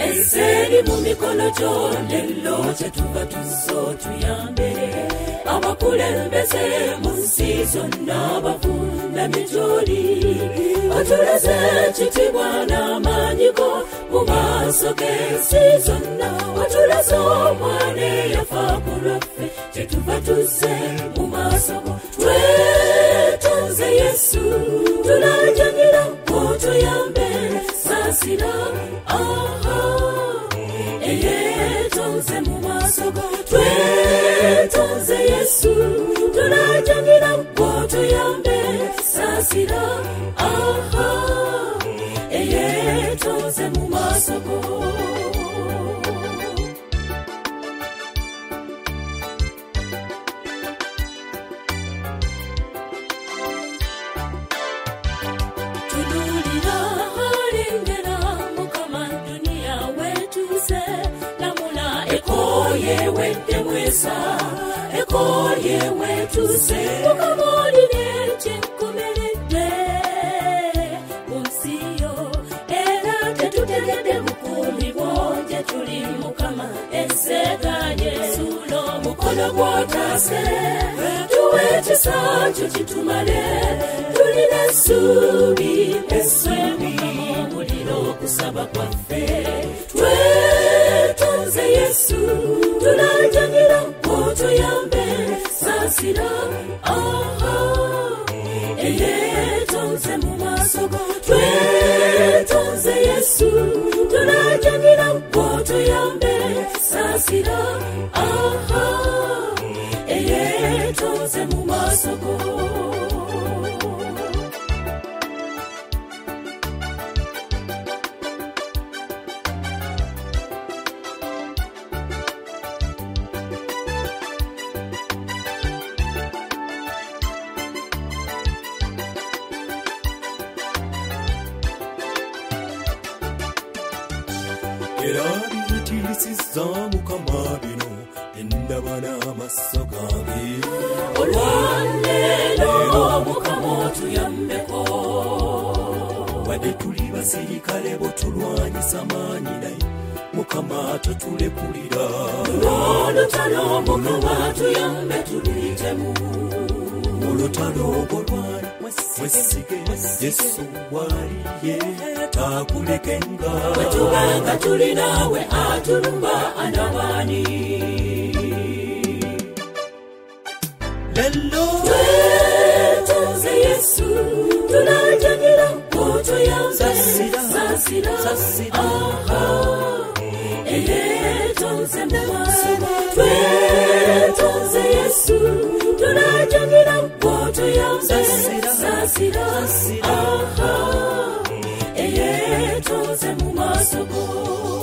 eseri mu mikono gyo lelo kyetuva tuzo tuyambe abakulembeze mu nsi zonna bavuunamye gy'oli otulaze ekitiibwa n'amaanyi go mu maaso g'ensi zonna otulaze omwana eyafa ku lwaffe kyetuva tuzze mu maaso go twetonze Yesu tulajjanira otuyambe saasira eyetonze mu maaso go twetonze Yesu tulajjanira otuyambe saasira eyetonze mu maaso go tunulira alengera Mukama dunia wetuze lamula ekoye wedde mwesa ekoye wetuze Mukama oline kyenkomeredde mu nsi yo era tetutegedde bukuumi bwo gye tuli Mukama ensegaanye suula omukono gw'otaase tuwe ekisa kyo kitumale tulina essuubi omuliro okusaba kwaffe twetonze Yesu tulajjanira otuyambe saasira eyetonze mu maaso go twetonze Yesu tulajjanira otuyambe saasira eyetonze mu maaso go era biyitirisizza Mukama bino endaba n'amaaso gange olwaleero Mukama otuyambeko wadde tuli basirikale botulwanyisa maanyi naye Mukama totulekulira olutalo Mukama tuyambe tuluyitemu olutalo olwalwana mwesige Yesu waliye takulekenga wetubanga tuli naawe atulumba anabani lelo twetonze Yesu tulajjanira otuyambe saasira eyetonze mu maaso twetonze Yesu tulajjanira otuyambe saasira eyetonze mu maaso go